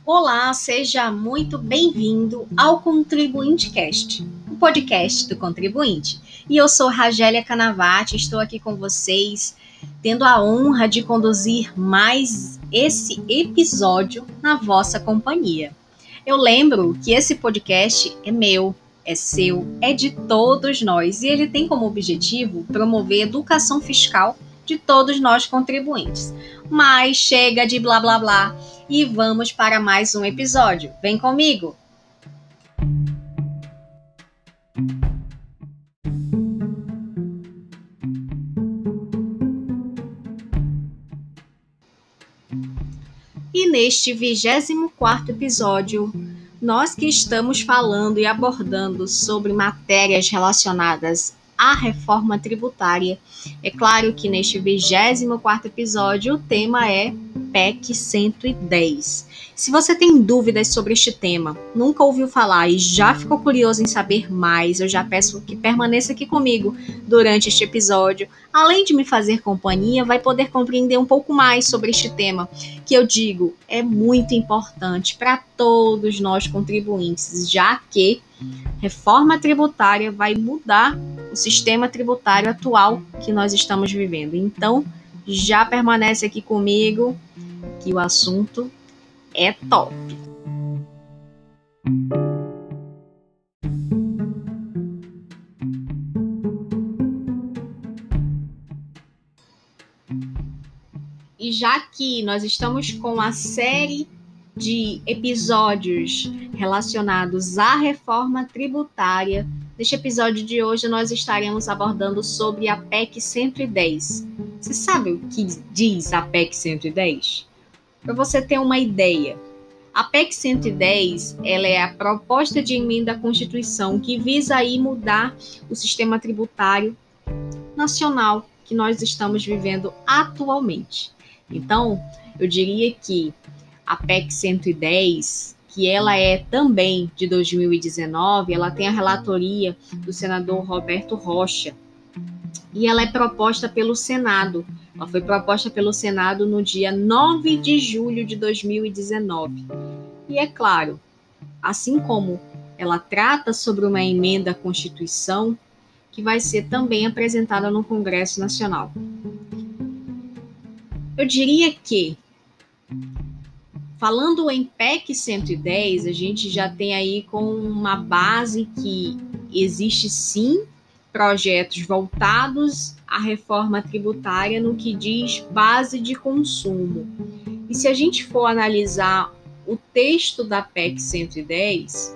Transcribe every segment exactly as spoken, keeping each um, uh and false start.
Olá, seja muito bem-vindo ao Contribuinte Cast, o podcast do contribuinte. E eu sou Ragélia Canavati, estou aqui com vocês, tendo a honra de conduzir mais esse episódio na vossa companhia. Eu lembro que esse podcast é meu, é seu, é de todos nós e ele tem como objetivo promover a educação fiscal de todos nós contribuintes. Mas chega de blá blá blá e vamos para mais um episódio. Vem comigo! E neste vigésimo quarto episódio, nós que estamos falando e abordando sobre matérias relacionadas à reforma tributária, é claro que neste vigésimo quarto episódio o tema é P E C cento e dez. Se você tem dúvidas sobre este tema, nunca ouviu falar e já ficou curioso em saber mais, eu já peço que permaneça aqui comigo durante este episódio. Além de me fazer companhia, vai poder compreender um pouco mais sobre este tema, que eu digo é muito importante para todos nós contribuintes, já que reforma tributária vai mudar o sistema tributário atual que nós estamos vivendo. Então, já permanece aqui comigo, que o assunto é top. E já que nós estamos com a série de episódios relacionados à reforma tributária, neste episódio de hoje nós estaremos abordando sobre a P E C cento e dez. Você sabe o que diz a P E C cento e dez? Para você ter uma ideia, a P E C cento e dez ela é a proposta de emenda à Constituição que visa aí mudar o sistema tributário nacional que nós estamos vivendo atualmente. Então, eu diria que a P E C cento e dez, que ela é também de dois mil e dezenove, ela tem a relatoria do senador Roberto Rocha e ela é proposta pelo Senado. Ela foi proposta pelo Senado no dia nove de julho de dois mil e dezenove. E é claro, assim como ela trata sobre uma emenda à Constituição, que vai ser também apresentada no Congresso Nacional. Eu diria que, falando em P E C cento e dez, a gente já tem aí com uma base que existe sim projetos voltados à reforma tributária no que diz base de consumo. E se a gente for analisar o texto da P E C cento e dez,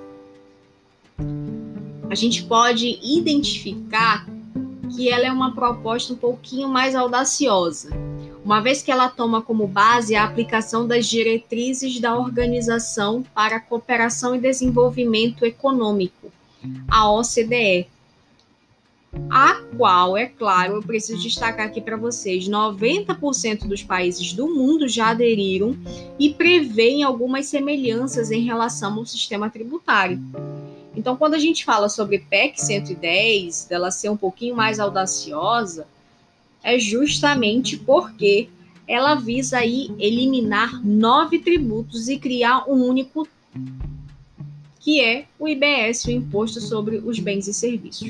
a gente pode identificar que ela é uma proposta um pouquinho mais audaciosa, uma vez que ela toma como base a aplicação das diretrizes da Organização para a Cooperação e Desenvolvimento Econômico, a O C D E, a qual, é claro, eu preciso destacar aqui para vocês, noventa por cento dos países do mundo já aderiram e prevêem algumas semelhanças em relação ao sistema tributário. Então, quando a gente fala sobre P E C cento e dez, dela ser um pouquinho mais audaciosa, é justamente porque ela visa aí eliminar nove tributos e criar um único, que é o I B S, o Imposto sobre os Bens e Serviços.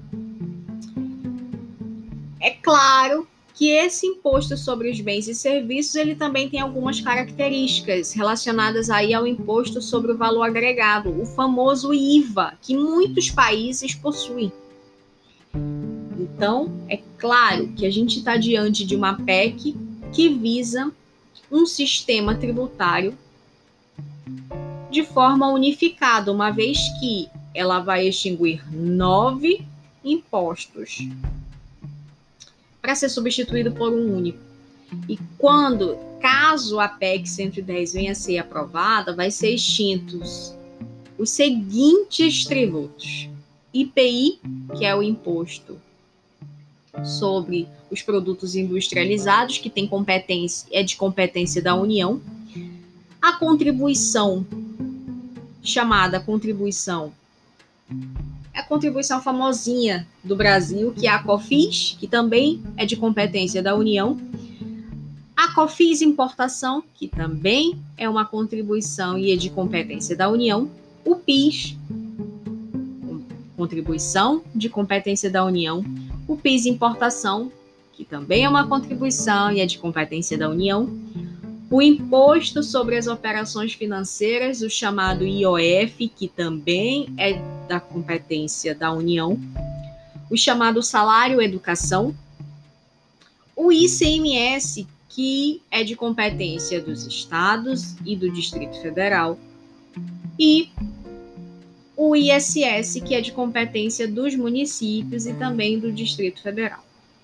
É claro que esse imposto sobre os bens e serviços, ele também tem algumas características relacionadas aí ao imposto sobre o valor agregado, o famoso I V A, que muitos países possuem. Então, é claro que a gente está diante de uma P E C que visa um sistema tributário de forma unificada, uma vez que ela vai extinguir nove impostos para ser substituído por um único. E quando, caso a P E C cento e dez venha a ser aprovada, vai ser extintos os seguintes tributos: I P I, que é o imposto sobre os produtos industrializados, que tem competência, é de competência da União, a contribuição, chamada contribuição, é a contribuição famosinha do Brasil, que é a COFINS, que também é de competência da União, A COFINS importação, que também é uma contribuição e é de competência da União. O PIS, contribuição de competência da União. O PIS importação, que também é uma contribuição e é de competência da União. O imposto sobre as operações financeiras, o chamado I O F, que também é da competência da União. O chamado salário educação. O I C M S, que é de competência dos estados e do Distrito Federal. E o I S S, que é de competência dos municípios e também do Distrito Federal.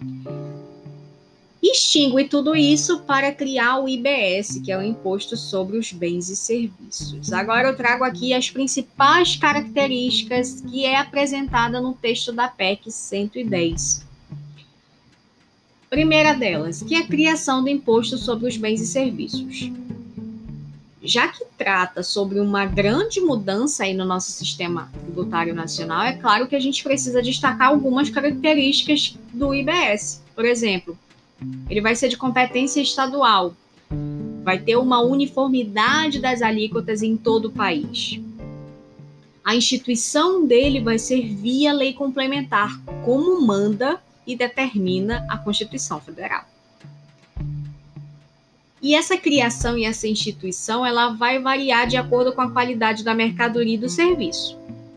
Extingue tudo isso para criar o I B S, que é o Imposto sobre os Bens e Serviços. Agora eu trago aqui as principais características que é apresentada no texto da P E C cento e dez. Primeira delas, que é a criação do Imposto sobre os Bens e Serviços. Já que trata sobre uma grande mudança aí no nosso sistema tributário nacional, é claro que a gente precisa destacar algumas características do I B S. Por exemplo, ele vai ser de competência estadual, vai ter uma uniformidade das alíquotas em todo o país. A instituição dele vai ser via lei complementar, como manda e determina a Constituição Federal. E essa criação e essa instituição, ela vai variar de acordo com a qualidade da mercadoria e do serviço.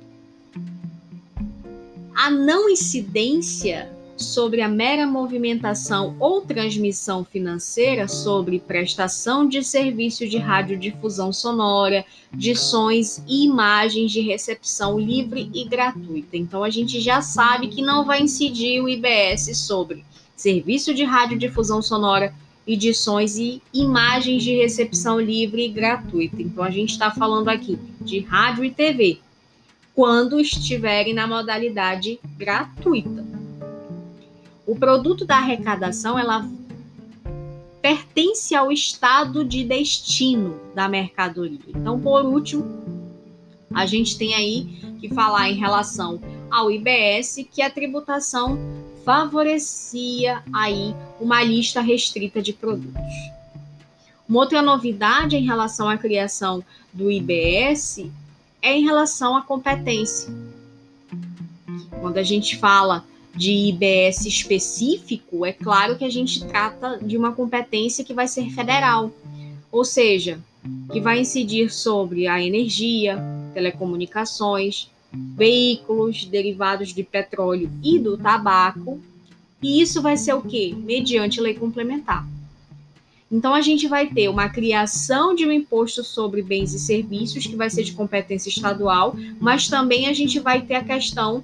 A não incidência sobre a mera movimentação ou transmissão financeira sobre prestação de serviço de radiodifusão sonora, de sons e imagens de recepção livre e gratuita. Então, a gente já sabe que não vai incidir o I B S sobre serviço de radiodifusão sonora e de sons e imagens de recepção livre e gratuita. Então, a gente está falando aqui de rádio e T V, quando estiverem na modalidade gratuita. O produto da arrecadação, ela pertence ao estado de destino da mercadoria. Então, por último, a gente tem aí que falar em relação ao I B S, que a tributação favorecia aí uma lista restrita de produtos. Uma outra novidade em relação à criação do I B S é em relação à competência. Quando a gente fala de I B S específico, é claro que a gente trata de uma competência que vai ser federal, ou seja, que vai incidir sobre a energia, telecomunicações, veículos, derivados de petróleo e do tabaco, e isso vai ser o quê? Mediante lei complementar. Então, a gente vai ter uma criação de um imposto sobre bens e serviços, que vai ser de competência estadual, mas também a gente vai ter a questão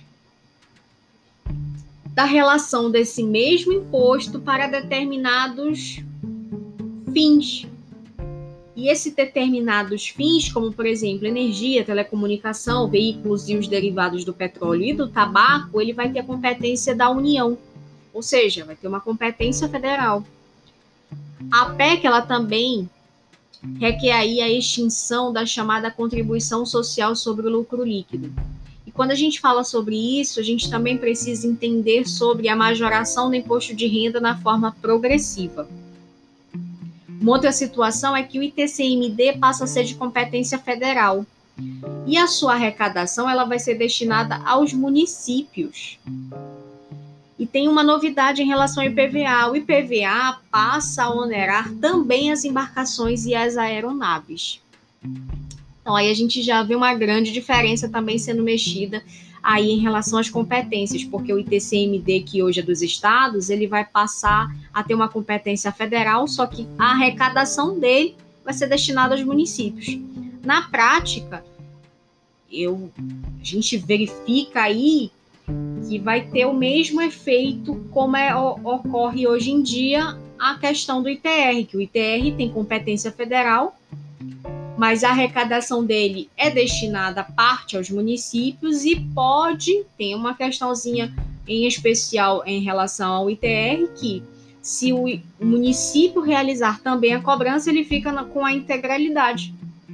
da relação desse mesmo imposto para determinados fins. E esses determinados fins, como, por exemplo, energia, telecomunicação, veículos e os derivados do petróleo e do tabaco, ele vai ter a competência da União, ou seja, vai ter uma competência federal. A P E C, ela também requer aí a extinção da chamada contribuição social sobre o lucro líquido. E quando a gente fala sobre isso, a gente também precisa entender sobre a majoração do imposto de renda na forma progressiva. Uma outra situação é que o I T C M D passa a ser de competência federal e a sua arrecadação ela vai ser destinada aos municípios. E tem uma novidade em relação ao I P V A. O I P V A passa a onerar também as embarcações e as aeronaves. Então, aí a gente já vê uma grande diferença também sendo mexida aí em relação às competências, porque o I T C M D, que hoje é dos estados, ele vai passar a ter uma competência federal, só que a arrecadação dele vai ser destinada aos municípios. Na prática, eu, a gente verifica aí que vai ter o mesmo efeito como é, ocorre hoje em dia a questão do I T R, que o I T R tem competência federal, mas a arrecadação dele é destinada parte aos municípios e pode ter uma questãozinha em especial em relação ao I T R, que se o município realizar também a cobrança, ele fica na, com a integralidade.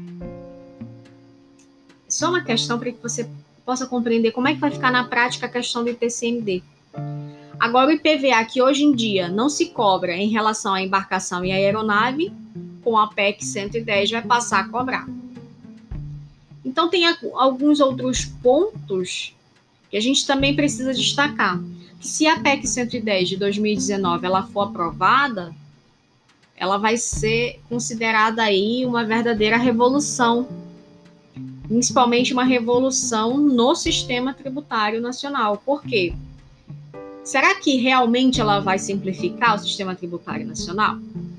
Só uma questão para que você possa compreender como é que vai ficar na prática a questão do I T C M D. Agora, o I P V A, que hoje em dia não se cobra em relação à embarcação e à aeronave, com a P E C cento e dez vai passar a cobrar. Então, tem alguns outros pontos que a gente também precisa destacar. Que se a P E C cento e dez de dois mil e dezenove ela for aprovada, ela vai ser considerada aí uma verdadeira revolução, principalmente uma revolução no sistema tributário nacional. Por quê? Será que realmente ela vai simplificar o sistema tributário nacional?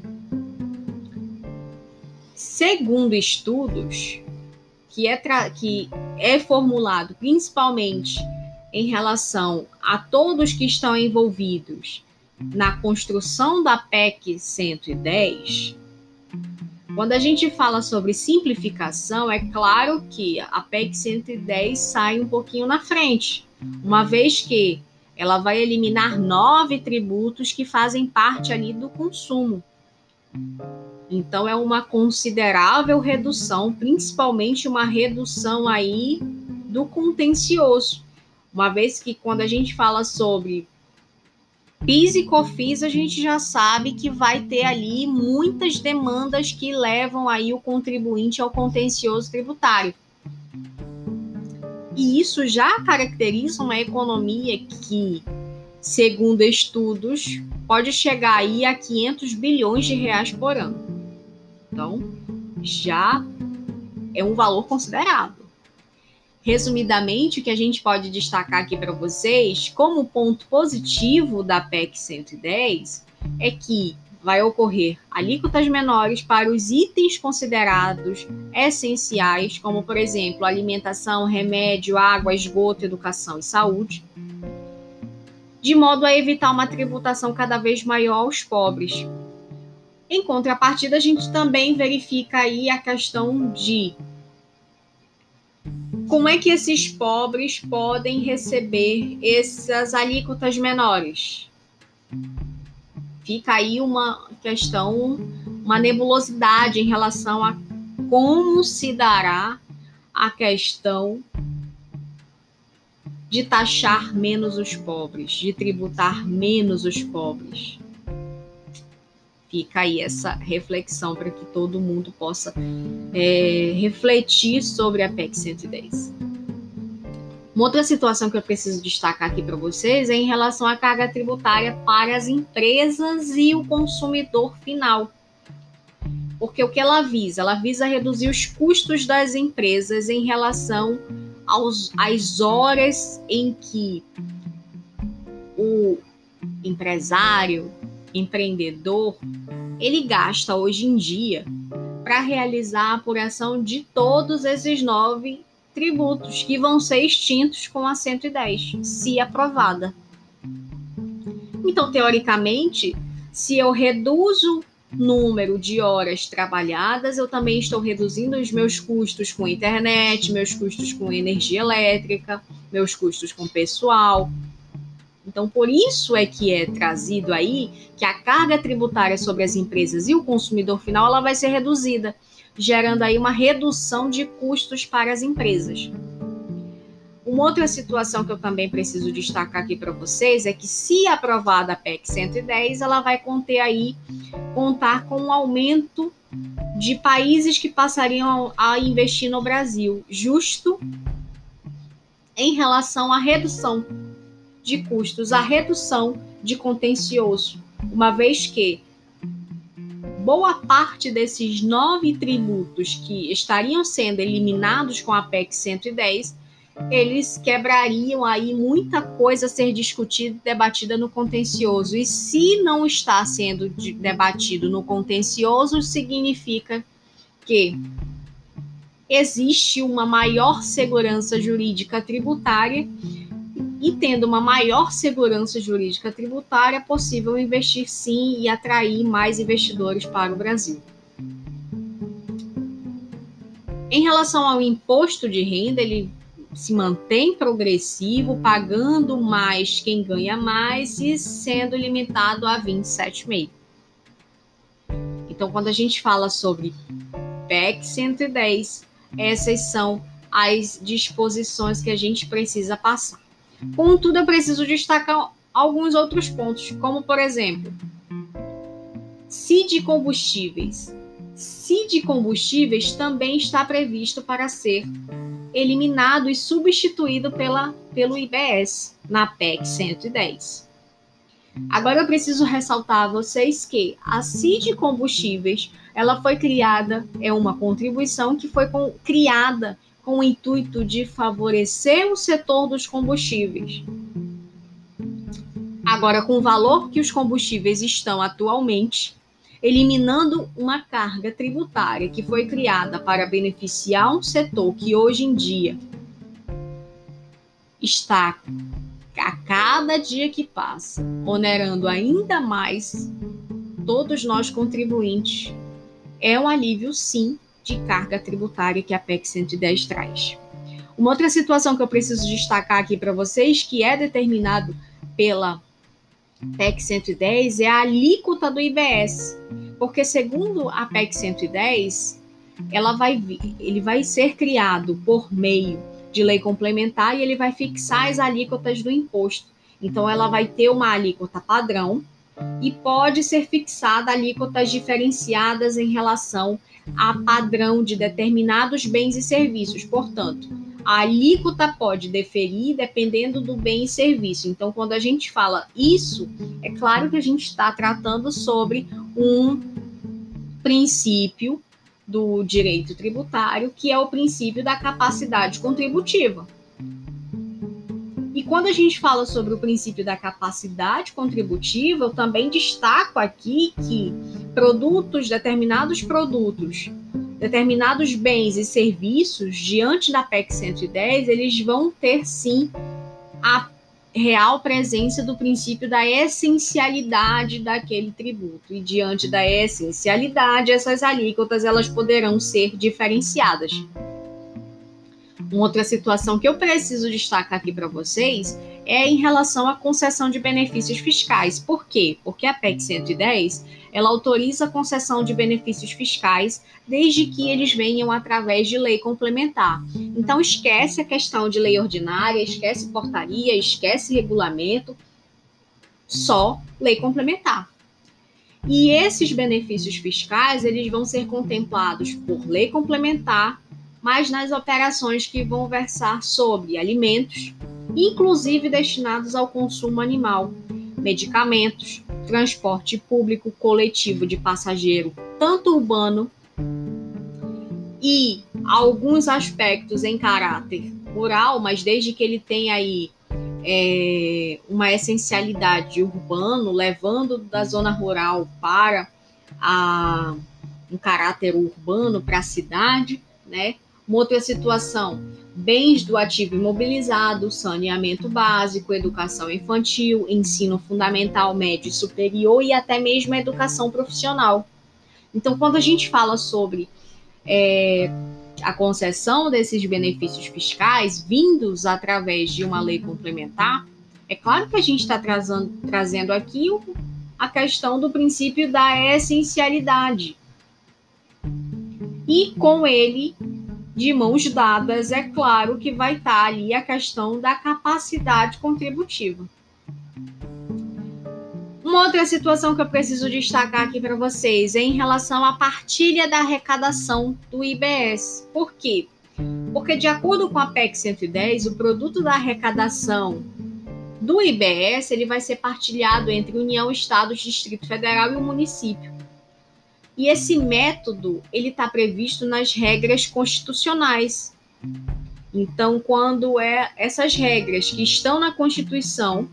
Segundo estudos, que é, que é formulado principalmente em relação a todos que estão envolvidos na construção da P E C cento e dez, quando a gente fala sobre simplificação, é claro que a P E C cento e dez sai um pouquinho na frente, uma vez que ela vai eliminar nove tributos que fazem parte ali do consumo. Então, é uma considerável redução, principalmente uma redução aí do contencioso. Uma vez que quando a gente fala sobre PIS e COFINS, a gente já sabe que vai ter ali muitas demandas que levam aí o contribuinte ao contencioso tributário. E isso já caracteriza uma economia que, segundo estudos, pode chegar aí a quinhentos bilhões de reais por ano. Então, já é um valor considerável. Resumidamente, o que a gente pode destacar aqui para vocês, como ponto positivo da P E C cento e dez, é que vai ocorrer alíquotas menores para os itens considerados essenciais, como, por exemplo, alimentação, remédio, água, esgoto, educação e saúde, de modo a evitar uma tributação cada vez maior aos pobres. Em contrapartida, a gente também verifica aí a questão de como é que esses pobres podem receber essas alíquotas menores. Fica aí uma questão, uma nebulosidade em relação a como se dará a questão de taxar menos os pobres, de tributar menos os pobres. Fica aí essa reflexão para que todo mundo possa é, refletir sobre a P E C cento e dez. Uma outra situação que eu preciso destacar aqui para vocês é em relação à carga tributária para as empresas e o consumidor final. Porque o que ela visa? Ela visa reduzir os custos das empresas em relação aos, às horas em que o empresário, empreendedor, ele gasta hoje em dia para realizar a apuração de todos esses nove tributos que vão ser extintos com a cento e dez, se aprovada. Então, teoricamente, se eu reduzo o número de horas trabalhadas, eu também estou reduzindo os meus custos com internet, meus custos com energia elétrica, meus custos com pessoal. Então, por isso é que é trazido aí que a carga tributária sobre as empresas e o consumidor final ela vai ser reduzida, gerando aí uma redução de custos para as empresas. Uma outra situação que eu também preciso destacar aqui para vocês é que, se aprovada a P E C cento e dez, ela vai conter aí, contar com um aumento de países que passariam a investir no Brasil, justo em relação à redução de custos, a redução de contencioso, uma vez que boa parte desses nove tributos que estariam sendo eliminados com a P E C cento e dez, eles quebrariam aí muita coisa a ser discutida e debatida no contencioso. E se não está sendo debatido no contencioso, significa que existe uma maior segurança jurídica tributária. E tendo uma maior segurança jurídica tributária, é possível investir sim e atrair mais investidores para o Brasil. Em relação ao imposto de renda, ele se mantém progressivo, pagando mais quem ganha mais e sendo limitado a vinte e sete vírgula cinco. Então, quando a gente fala sobre P E C cento e dez, essas são as disposições que a gente precisa passar. Contudo, eu preciso destacar alguns outros pontos, como, por exemplo, C I D combustíveis. C I D combustíveis também está previsto para ser eliminado e substituído pela, pelo I B S na P E C cento e dez. Agora eu preciso ressaltar a vocês que a C I D combustíveis, ela foi criada, é uma contribuição que foi com, criada com o intuito de favorecer o setor dos combustíveis. Agora, com o valor que os combustíveis estão atualmente, eliminando uma carga tributária que foi criada para beneficiar um setor que hoje em dia está, a cada dia que passa, onerando ainda mais todos nós contribuintes, é um alívio, sim, de carga tributária que a P E C cento e dez traz. Uma outra situação que eu preciso destacar aqui para vocês, que é determinado pela P E C cento e dez, é a alíquota do I B S, porque segundo a P E C cento e dez, ela vai, ele vai ser criado por meio de lei complementar e ele vai fixar as alíquotas do imposto. Então, ela vai ter uma alíquota padrão e pode ser fixada alíquotas diferenciadas em relação a padrão de determinados bens e serviços. Portanto, a alíquota pode diferir dependendo do bem e serviço. Então, quando a gente fala isso, é claro que a gente está tratando sobre um princípio do direito tributário, que é o princípio da capacidade contributiva. E quando a gente fala sobre o princípio da capacidade contributiva, eu também destaco aqui que produtos, determinados produtos, determinados bens e serviços, diante da P E C cento e dez, eles vão ter, sim, a real presença do princípio da essencialidade daquele tributo. E diante da essencialidade, essas alíquotas elas poderão ser diferenciadas. Uma outra situação que eu preciso destacar aqui para vocês é em relação à concessão de benefícios fiscais. Por quê? Porque a P E C cento e dez, ela autoriza a concessão de benefícios fiscais desde que eles venham através de lei complementar. Então, esquece a questão de lei ordinária, esquece portaria, esquece regulamento, só lei complementar. E esses benefícios fiscais, eles vão ser contemplados por lei complementar, mas nas operações que vão versar sobre alimentos, inclusive destinados ao consumo animal, medicamentos, transporte público coletivo de passageiro, tanto urbano, e alguns aspectos em caráter rural, mas desde que ele tenha aí é, uma essencialidade urbano, levando da zona rural para a, um caráter urbano para a cidade, né? Uma outra situação, bens do ativo imobilizado, saneamento básico, educação infantil, ensino fundamental, médio e superior e até mesmo educação profissional. Então, quando a gente fala sobre é, a concessão desses benefícios fiscais vindos através de uma lei complementar, é claro que a gente está trazendo, trazendo aqui o, a questão do princípio da essencialidade. E com ele, de mãos dadas, é claro que vai estar ali a questão da capacidade contributiva. Uma outra situação que eu preciso destacar aqui para vocês é em relação à partilha da arrecadação do I B S. Por quê? Porque, de acordo com a P E C cento e dez, o produto da arrecadação do I B S ele vai ser partilhado entre União, Estado, Distrito Federal e o município. E esse método ele está previsto nas regras constitucionais. Então, quando é essas regras que estão na Constituição,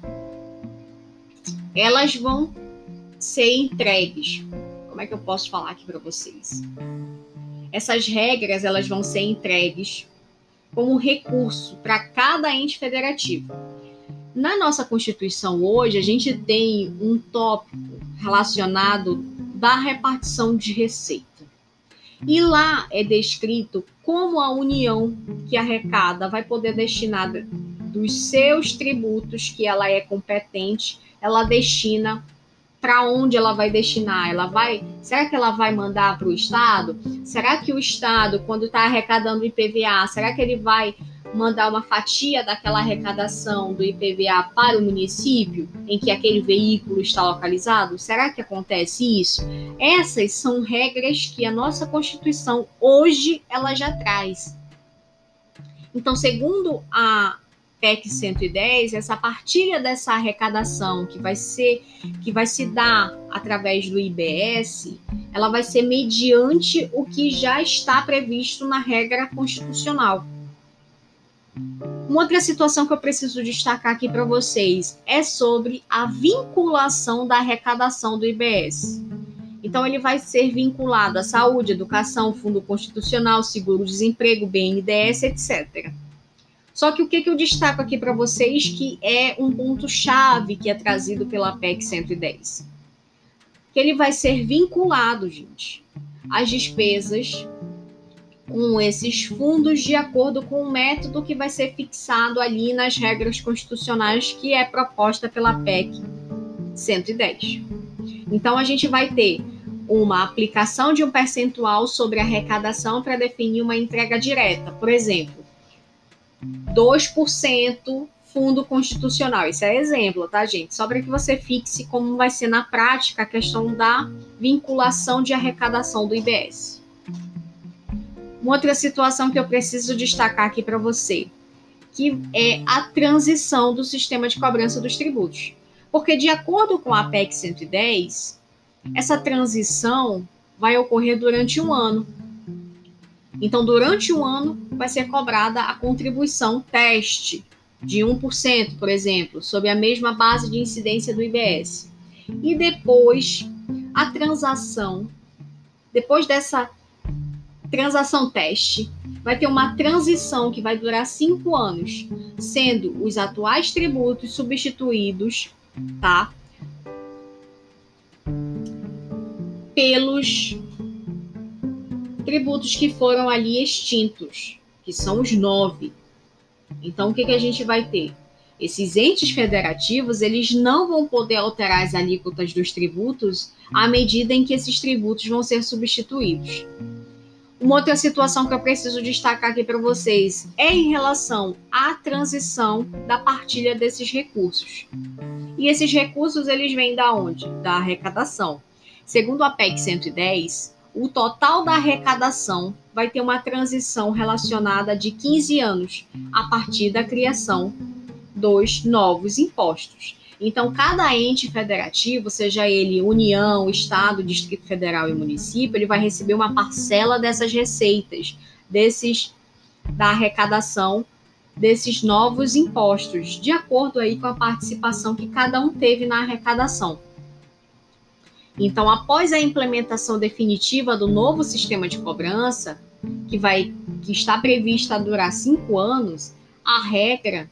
elas vão ser entregues. Como é que eu posso falar aqui para vocês? Essas regras elas vão ser entregues como recurso para cada ente federativo. Na nossa Constituição hoje, a gente tem um tópico relacionado da repartição de receita. E lá é descrito como a União que arrecada vai poder destinar dos seus tributos que ela é competente, ela destina para onde ela vai destinar? Ela vai, será que ela vai mandar para o Estado? Será que o Estado, quando está arrecadando o I P V A, será que ele vai mandar uma fatia daquela arrecadação do I P V A para o município em que aquele veículo está localizado? Será que acontece isso? Essas são regras que a nossa Constituição hoje ela já traz. Então, segundo a P E C cento e dez, essa partilha dessa arrecadação que vai ser, que vai se dar através do I B S, ela vai ser mediante o que já está previsto na regra constitucional. Uma outra situação que eu preciso destacar aqui para vocês é sobre a vinculação da arrecadação do I B S. Então, ele vai ser vinculado à saúde, educação, fundo constitucional, seguro-desemprego, B N D E S, etcétera. Só que o que, que eu destaco aqui para vocês que é um ponto-chave que é trazido pela P E C cento e dez? Que ele vai ser vinculado, gente, às despesas com esses fundos de acordo com o método que vai ser fixado ali nas regras constitucionais que é proposta pela P E C cento e dez. Então, a gente vai ter uma aplicação de um percentual sobre a arrecadação para definir uma entrega direta. Por exemplo, dois por cento fundo constitucional. Isso é exemplo, tá, gente? Só para que você fixe como vai ser na prática a questão da vinculação de arrecadação do I B S. Uma outra situação que eu preciso destacar aqui para você, que é a transição do sistema de cobrança dos tributos. Porque, de acordo com a P E C cento e dez, essa transição vai ocorrer durante um ano. Então, durante um ano, vai ser cobrada a contribuição teste de um por cento, por exemplo, sob a mesma base de incidência do I B S. E depois, a transação, depois dessa transação teste, vai ter uma transição que vai durar cinco anos, sendo os atuais tributos substituídos, tá, pelos tributos que foram ali extintos, que são os nove. Então, o que, que a gente vai ter? Esses entes federativos, eles não vão poder alterar as alíquotas dos tributos à medida em que esses tributos vão ser substituídos. Uma outra situação que eu preciso destacar aqui para vocês é em relação à transição da partilha desses recursos. E esses recursos, eles vêm da onde? Da arrecadação. Segundo a P E C cento e dez, o total da arrecadação vai ter uma transição relacionada de quinze anos a partir da criação dos novos impostos. Então, cada ente federativo, seja ele União, Estado, Distrito Federal e município, ele vai receber uma parcela dessas receitas, desses, da arrecadação desses novos impostos, de acordo aí com a participação que cada um teve na arrecadação. Então, após a implementação definitiva do novo sistema de cobrança, que, vai, que está prevista a durar cinco anos, a regra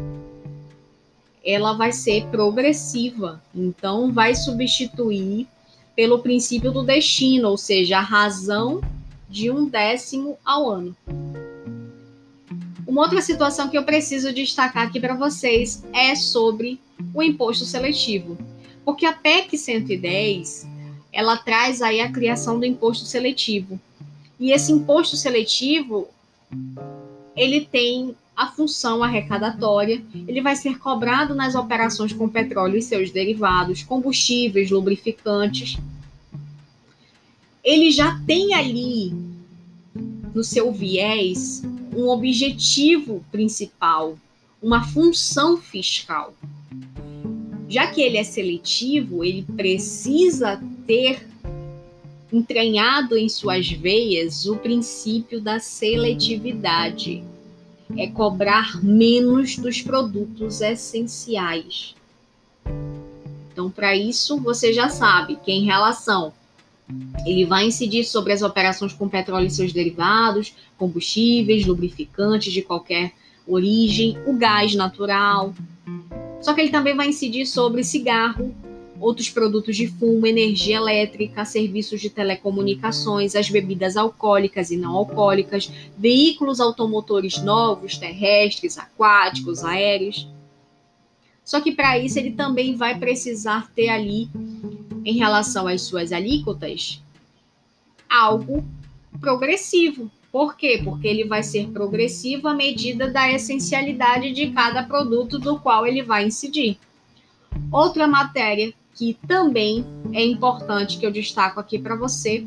ela vai ser progressiva. Então, vai substituir pelo princípio do destino, ou seja, a razão de um décimo ao ano. Uma outra situação que eu preciso destacar aqui para vocês é sobre o imposto seletivo. Porque a P E C cento e dez, ela traz aí a criação do imposto seletivo. E esse imposto seletivo, ele tem a função arrecadatória, ele vai ser cobrado nas operações com petróleo e seus derivados, combustíveis, lubrificantes. Ele já tem ali, no seu viés, um objetivo principal, uma função fiscal. Já que ele é seletivo, ele precisa ter entranhado em suas veias o princípio da seletividade. É cobrar menos dos produtos essenciais. Então, para isso, você já sabe que em relação, ele vai incidir sobre as operações com petróleo e seus derivados, combustíveis, lubrificantes de qualquer origem, o gás natural. Só que ele também vai incidir sobre cigarro, outros produtos de fumo, energia elétrica, serviços de telecomunicações, as bebidas alcoólicas e não alcoólicas, veículos automotores novos, terrestres, aquáticos, aéreos. Só que para isso ele também vai precisar ter ali, em relação às suas alíquotas, algo progressivo. Por quê? Porque ele vai ser progressivo à medida da essencialidade de cada produto do qual ele vai incidir. Outra matéria que também é importante que eu destaco aqui para você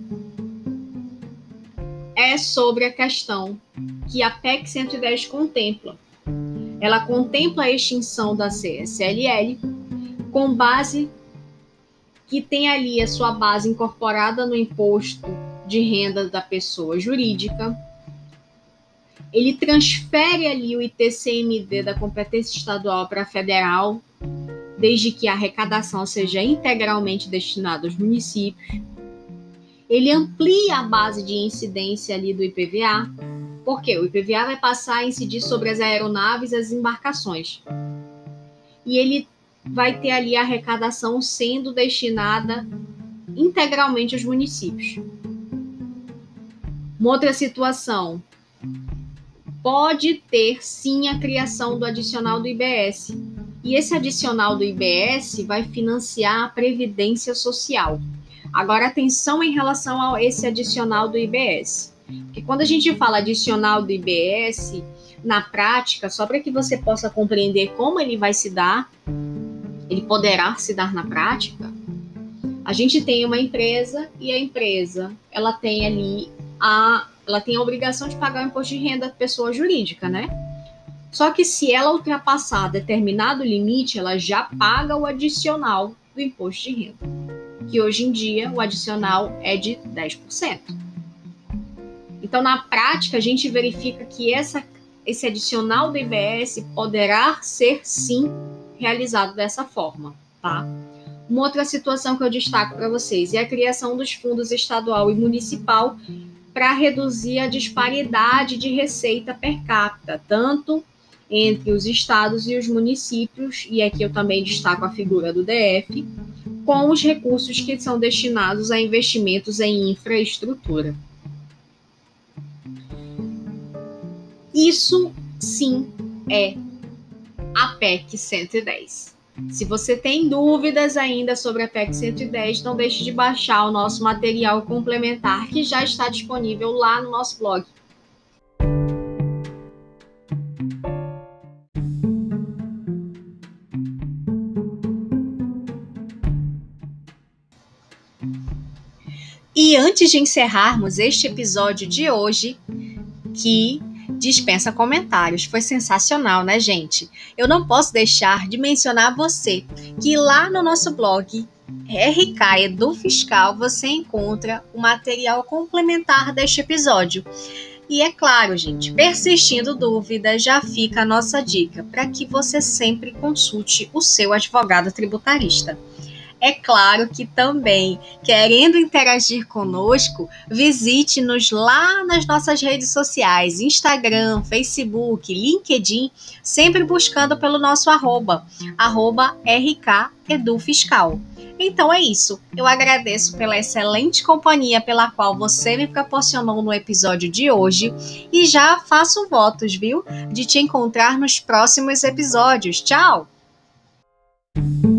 é sobre a questão que a P E C cento e dez contempla. Ela contempla a extinção da C S L L com base que tem ali a sua base incorporada no imposto de renda da pessoa jurídica. Ele transfere ali o I T C M D da competência estadual para a federal, desde que a arrecadação seja integralmente destinada aos municípios. Ele amplia a base de incidência ali do I P V A, porque o I P V A vai passar a incidir sobre as aeronaves e as embarcações. E ele vai ter ali a arrecadação sendo destinada integralmente aos municípios. Uma outra situação, pode ter sim a criação do adicional do I B S. E esse adicional do I B S vai financiar a Previdência Social. Agora, atenção em relação a esse adicional do I B S. Porque quando a gente fala adicional do I B S, na prática, só para que você possa compreender como ele vai se dar, ele poderá se dar na prática, a gente tem uma empresa e a empresa, ela tem ali a, ela tem a obrigação de pagar o imposto de renda da pessoa jurídica, né? Só que se ela ultrapassar determinado limite, ela já paga o adicional do imposto de renda, que hoje em dia o adicional é de dez por cento. Então, na prática, a gente verifica que essa, esse adicional do I B S poderá ser, sim, realizado dessa forma, tá? Uma outra situação que eu destaco para vocês é a criação dos fundos estadual e municipal para reduzir a disparidade de receita per capita, tanto entre os estados e os municípios, e aqui eu também destaco a figura do D F, com os recursos que são destinados a investimentos em infraestrutura. Isso, sim, é a P E C cento e dez. Se você tem dúvidas ainda sobre a P E C cento e dez, não deixe de baixar o nosso material complementar, que já está disponível lá no nosso blog. E antes de encerrarmos este episódio de hoje, que dispensa comentários, foi sensacional, né, gente? Eu não posso deixar de mencionar a você que lá no nosso blog R K Edu Fiscal você encontra o material complementar deste episódio. E é claro, gente, persistindo dúvidas, já fica a nossa dica para que você sempre consulte o seu advogado tributarista. É claro que também, querendo interagir conosco, visite-nos lá nas nossas redes sociais, Instagram, Facebook, LinkedIn, sempre buscando pelo nosso arroba, arroba R K Edu Fiscal. Então é isso, eu agradeço pela excelente companhia pela qual você me proporcionou no episódio de hoje e já faço votos, viu, de te encontrar nos próximos episódios. Tchau!